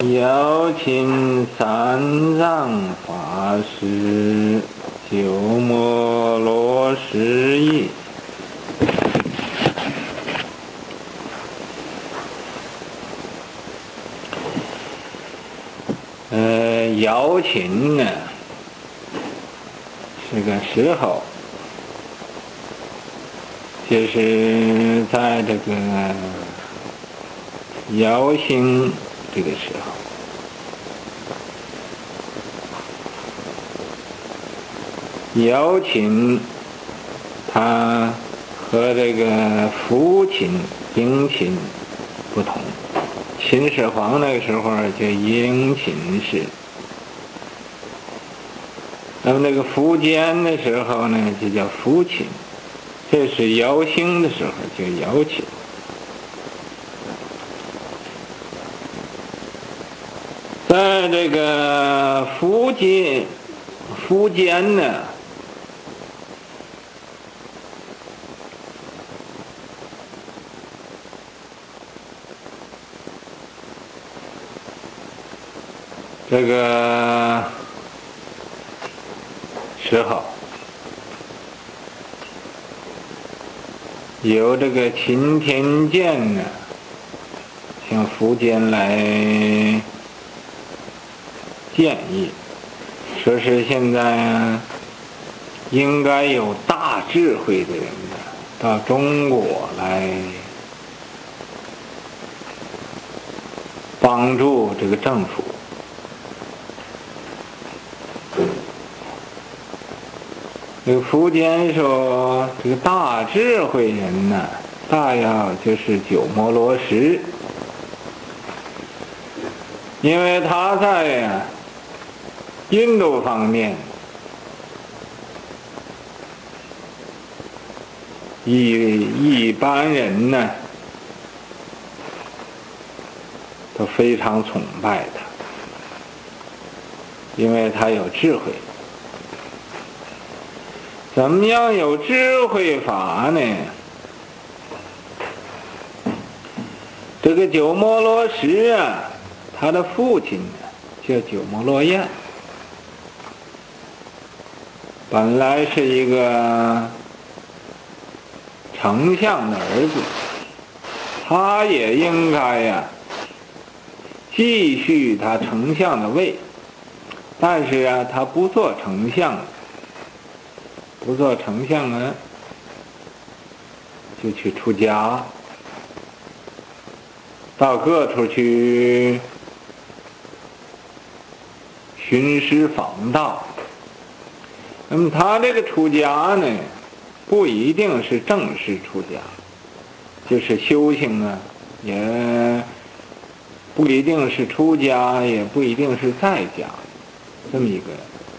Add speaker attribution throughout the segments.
Speaker 1: 邀请三藏法师鸠摩罗什译。邀请呢是个时候，就是在这个邀请这个时候，邀请他和这个父亲迎亲不同。秦始皇那个时候叫迎亲事，那么那个苻坚的时候呢就叫父亲，这是邀请的时候就邀请。在这个苻坚呢，这个时候有这个钦天监呢向苻坚来建议，说是现在应该有大智慧的人呢到中国来帮助这个政府。这个苻坚说，这个大智慧人呢，大要就是鸠摩罗什，因为他在印度方面一般人呢都非常崇拜他，因为他有智慧。怎么样有智慧法呢？这个鸠摩罗什啊，他的父亲叫鸠摩罗彦，本来是一个丞相的儿子，他也应该呀继续他丞相的位，但是啊，他不做丞相，呢，就去出家，到各处去寻师访道。那么他这个出家呢，不一定是正式出家，就是修行啊，也不一定是出家，也不一定是在家，这么一个。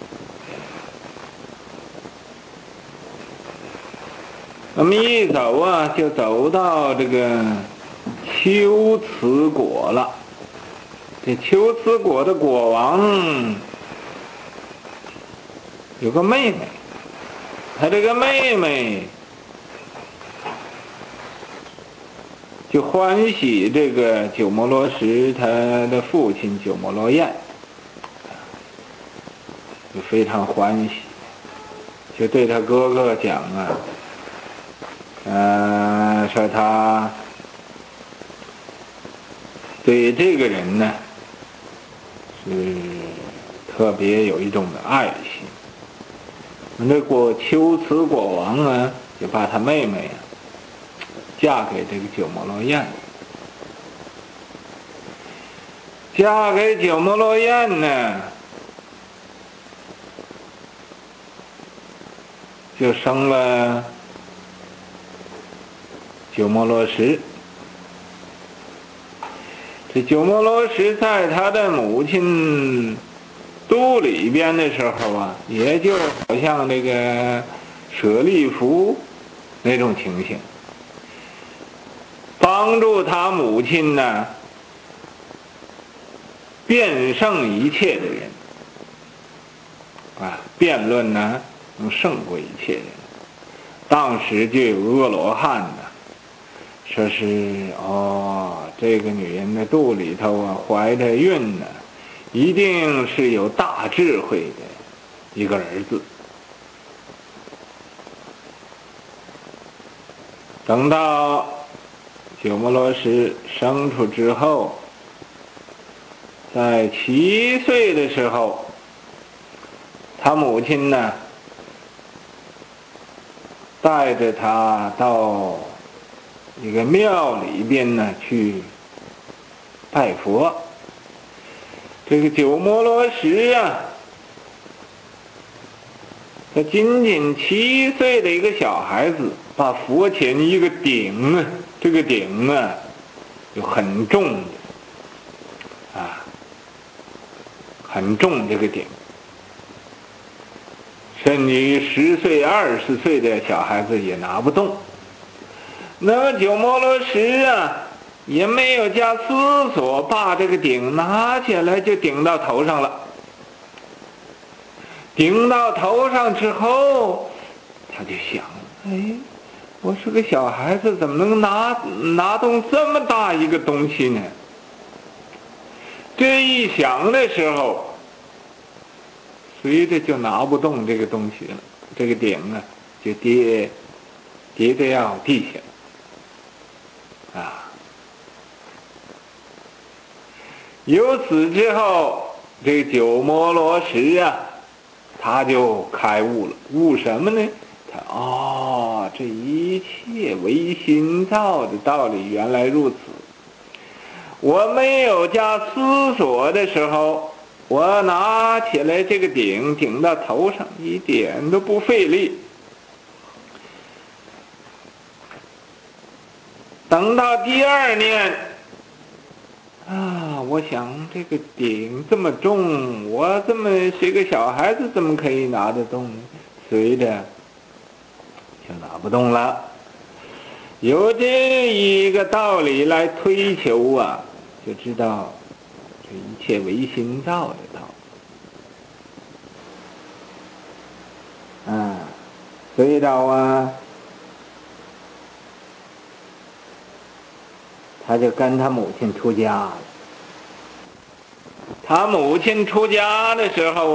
Speaker 1: 那么一走啊，就走到这个龟兹国了。这龟兹国的国王有个妹妹，他这个妹妹就欢喜这个鸠摩罗什他的父亲鸠摩罗彦，就非常欢喜，就对他哥哥讲啊，说他对这个人呢是特别有一种的爱心。那龟兹国王啊，就把他妹妹嫁给这个鸠摩罗彦。嫁给鸠摩罗彦呢，就生了鸠摩罗什。这鸠摩罗什在他的母亲肚里边的时候啊，也就好像这个舍利弗那种情形，帮助他母亲呢辩胜一切的人啊，辩论呢能胜过一切人。当时就有阿罗汉呢， 说是这个女人的肚里头怀着孕呢，一定是有大智慧的一个儿子。等到鸠摩罗什生出之后，在7岁的时候，他母亲呢带着他到一个庙里边呢去拜佛。这个鸠摩罗什他仅仅7岁的一个小孩子，把佛前一个鼎这个鼎就很重很重，这个鼎甚至于10岁20岁的小孩子也拿不动。那么鸠摩罗什也没有加思索，把这个鼎拿起来就顶到头上了。顶到头上之后，他就想，我是个小孩子，怎么能拿动这么大一个东西呢？这一想的时候，随着就拿不动这个东西了，这个鼎就跌到要地下由此之后，这个鸠摩罗什他就开悟了。悟什么呢？这一切唯心造的道理原来如此。我没有加思索的时候，我拿起来这个鼎顶到头上，一点都不费力。等到第2年我想这个鼎这么重，我这么是个小孩子，怎么可以拿得动呢？随着就拿不动了。有这一个道理来推求就知道这一切唯心造的道理。所以到他就跟他母亲出家了。他母亲出家的时候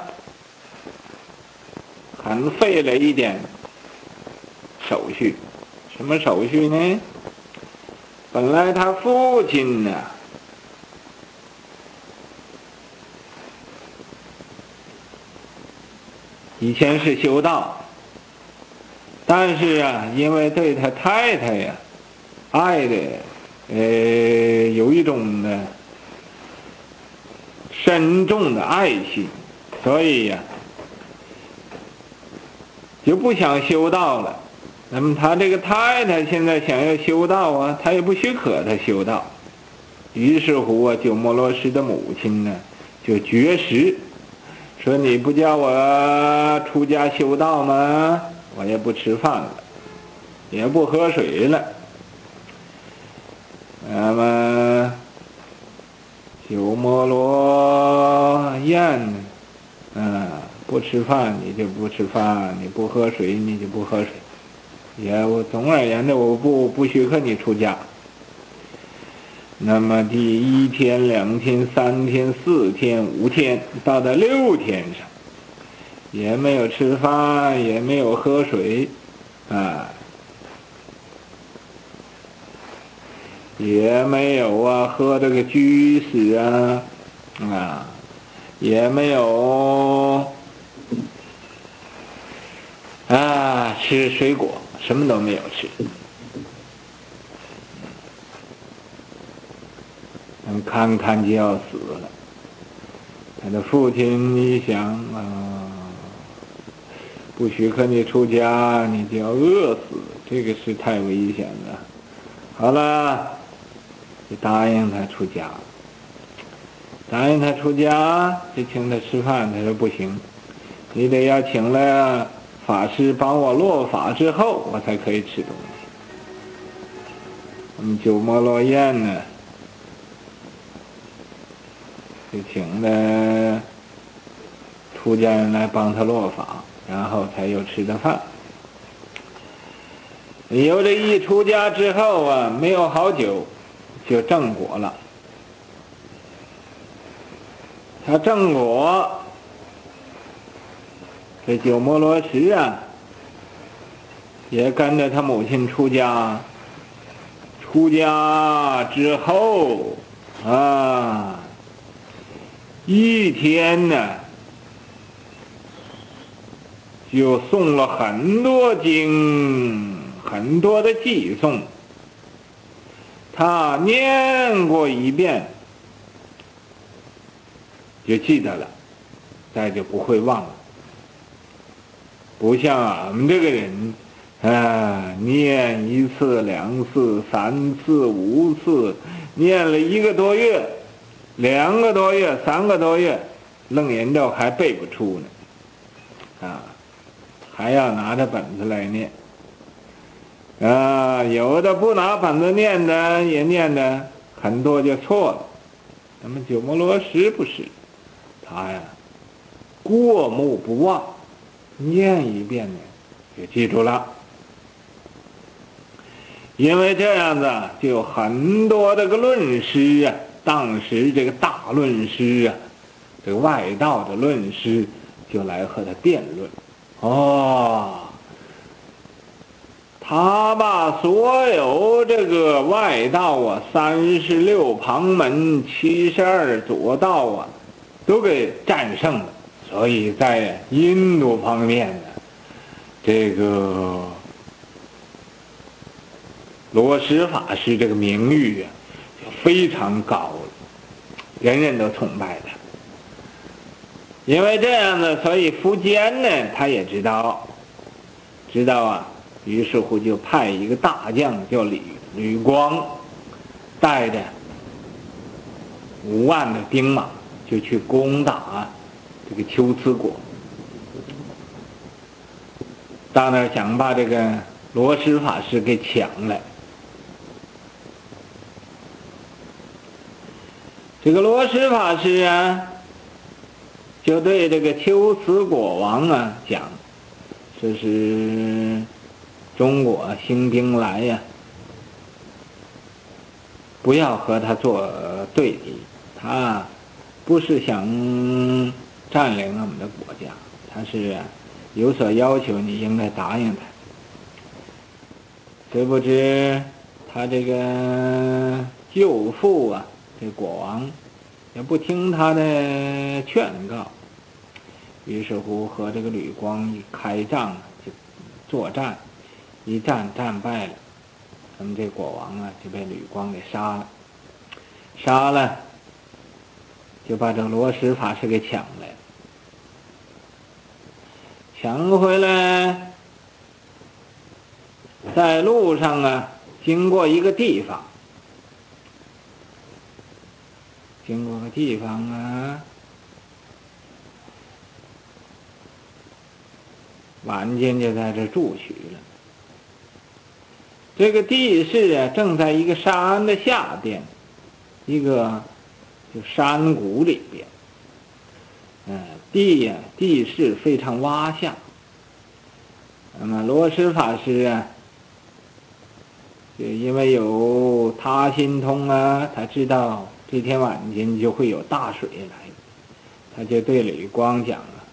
Speaker 1: 很费了一点手续。什么手续呢？本来他父亲以前是修道，但是因为对他太太爱的有一种深重的爱心，所以就不想修道了。那么他这个太太现在想要修道他也不许可他修道。于是乎鸠摩罗什的母亲就绝食，说你不叫我出家修道吗？我也不吃饭了，也不喝水了。那么鸠摩罗宴不吃饭你就不吃饭，你不喝水你就不喝水，我总而言之我不许可你出家。那么第1天2天3天4天5天，到了6天上，也没有吃饭，也没有喝水也没有喝这个居士也没有吃水果，什么都没有吃。看就要死了。他的父亲一想不许可你出家，你就要饿死，这个是太危险了。好了，就答应他出家。答应他出家，就请他吃饭，他说不行，你得要请了法师帮我落法之后，我才可以吃东西。鸠摩罗宴就请了出家人来帮他落法，然后才有吃的饭。 有这一出家之后啊，没有好久就正果了。他正果，这鸠摩罗什啊，也跟着他母亲出家。出家之后啊，一天呢就诵了很多经，很多的偈颂，他念过一遍就记得了，再就不会忘了。不像俺们这个人念一次、两次、三次、五次，念了1个多月、2个多月、3个多月，楞严咒还背不出呢，还要拿着本子来念。有的不拿本子念的，也念的很多就错了。那么鸠摩罗什不是，他呀过目不忘，念一遍呢就记住了。因为这样子就有很多这个论师啊，当时这个大论师啊，这个外道的论师就来和他辩论。他把所有这个外道啊，36旁门、72左道啊，都给战胜了。所以在印度方面呢，这个罗什法师这个名誉啊，就非常高了，人人都崇拜他。因为这样呢，所以苻坚呢，他也知道啊，于是乎就派一个大将叫吕光，带着5万的兵马，就去攻打这个龟兹国，到那儿想把这个罗什法师给抢来。这个罗什法师啊，就对这个龟兹国王啊讲，这是中国兴兵来呀，不要和他做对敌，他不是想占领我们的国家，他是有所要求，你应该答应他。谁不知他这个舅父啊，这国王也不听他的劝告，于是乎和这个吕光一开仗就作战，一战战败了，咱们这国王啊就被吕光给杀了，就把这个罗什法师给抢来，抢回来，在路上啊，经过一个地方，晚间就在这住取了。这个地势啊，正在一个山的下边，一个就山谷里边，地势非常洼下。那么罗什法师啊，就因为有他心通啊，他知道这天晚间就会有大水来，他就对吕光讲了，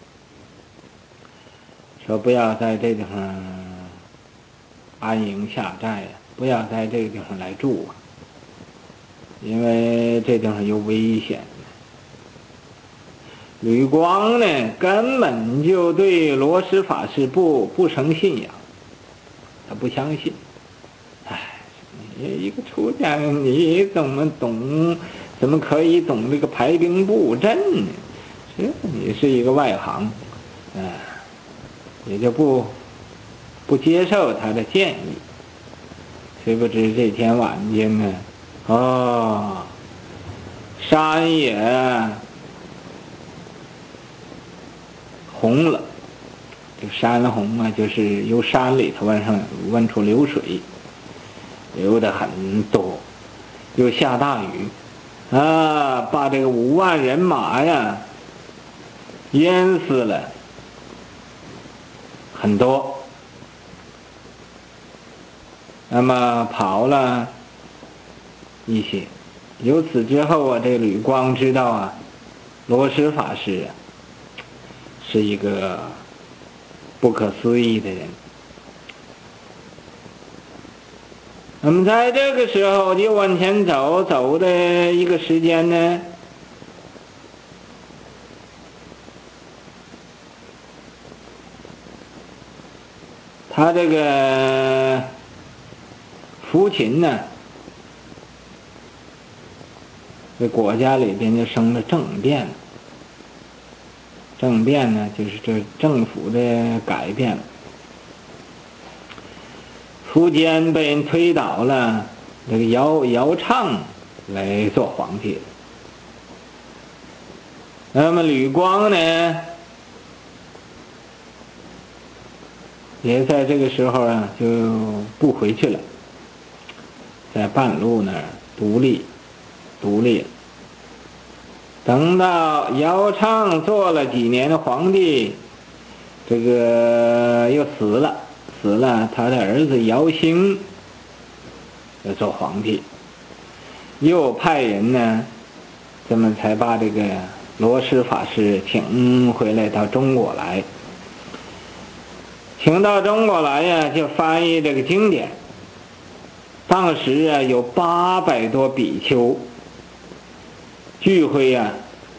Speaker 1: 说不要在这地方安营下寨不要在这个地方来住因为这地方有危险。吕光呢，根本就对罗什法师不成信仰，他不相信。你一个出家人，你怎么可以懂这个排兵布阵呢？你是一个外行，也就不接受他的建议。谁不知这天晚间呢，山也红了。这山红啊，就是由山里头往出流水，流的很多，又下大雨把这个5万人马呀淹死了很多。 那么跑了一些。由此之后啊，这吕光知道啊，罗什法师啊是一个不可思议的人。那么在这个时候就往前走的一个时间呢，他这个父亲呢，这国家里边就生了政变了。政变呢，就是这政府的改变了。苻坚被人推倒了，这个姚畅来做皇帝了。那么吕光呢，也在这个时候啊，就不回去了，在半路那儿独立了。等到姚畅做了几年的皇帝，这个又死了，他的儿子姚兴要做皇帝，又派人呢，这么才把这个罗什法师请回来到中国来。请到中国来呀，就翻译这个经典。当时啊，有800多比丘聚会啊，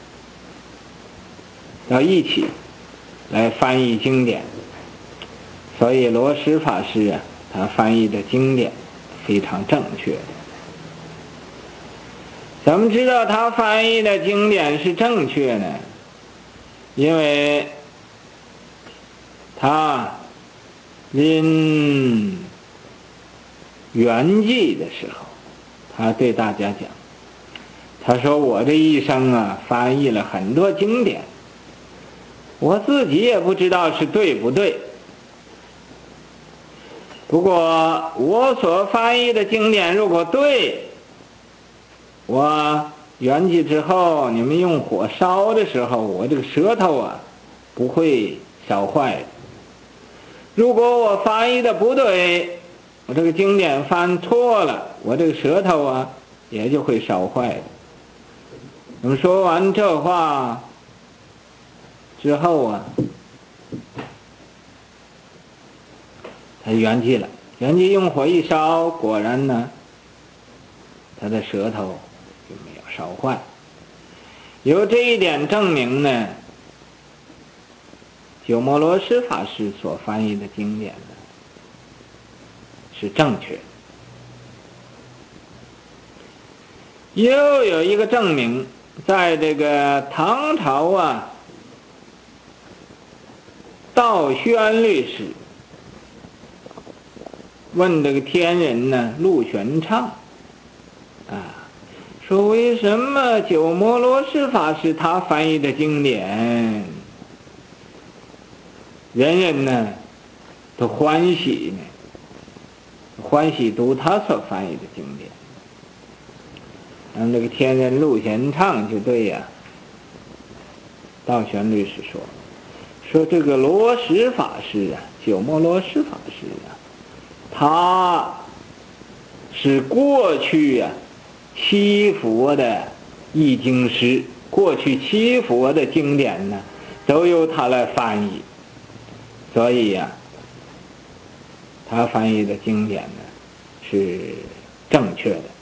Speaker 1: 要一起来翻译经典。所以罗什法师啊，他翻译的经典非常正确。怎么知道他翻译的经典是正确呢？因为他临圆寂的时候，他对大家讲，他说我这一生啊，翻译了很多经典，我自己也不知道是对不对，不过我所翻译的经典如果对，我圆寂之后你们用火烧的时候，我这个舌头啊不会烧坏的。如果我翻译的不对，我这个经典翻错了，我这个舌头啊也就会烧坏的。那么说完这话之后啊，他圆寂了。圆寂用火一烧，果然呢，他的舌头就没有烧坏。由这一点证明呢，鸠摩罗什法师所翻译的经典呢是正确的。又有一个证明，在这个唐朝啊，道宣律师问这个天人呢，陆玄畅啊，说为什么鸠摩罗什法师他翻译的经典，人人呢都欢喜呢，欢喜读他所翻译的经典。那么这个天人陆玄畅就对呀，道宣律师说这个罗什法师啊，鸠摩罗什法师啊，他是过去啊七佛的译经师，过去七佛的经典呢都由他来翻译，所以呀，他翻译的经典呢是正确的。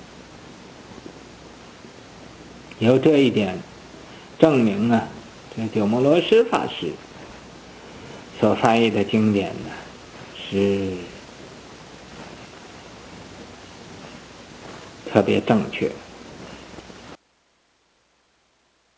Speaker 1: 由这一点证明啊，这鸠摩罗什法师所翻译的经典呢是特别正确。